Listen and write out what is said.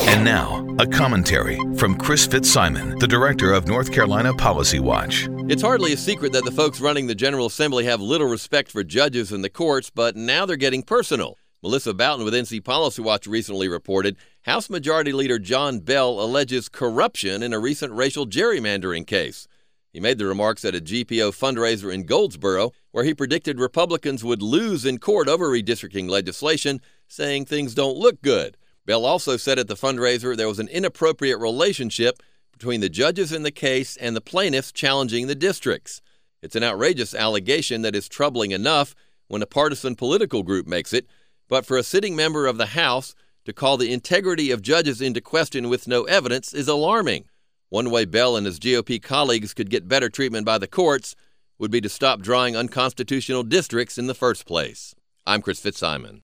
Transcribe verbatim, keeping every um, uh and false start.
And now, a commentary from Chris Fitzsimon, the director of North Carolina Policy Watch. It's hardly a secret that the folks running the General Assembly have little respect for judges and the courts, but now they're getting personal. Melissa Boughton with N C Policy Watch recently reported House Majority Leader John Bell alleges corruption in a recent racial gerrymandering case. He made the remarks at a G P O fundraiser in Goldsboro, where he predicted Republicans would lose in court over redistricting legislation, saying things don't look good. Bell also said at the fundraiser there was an inappropriate relationship between the judges in the case and the plaintiffs challenging the districts. It's an outrageous allegation that is troubling enough when a partisan political group makes it, but for a sitting member of the House to call the integrity of judges into question with no evidence is alarming. One way Bell and his G O P colleagues could get better treatment by the courts would be to stop drawing unconstitutional districts in the first place. I'm Chris Fitzsimon.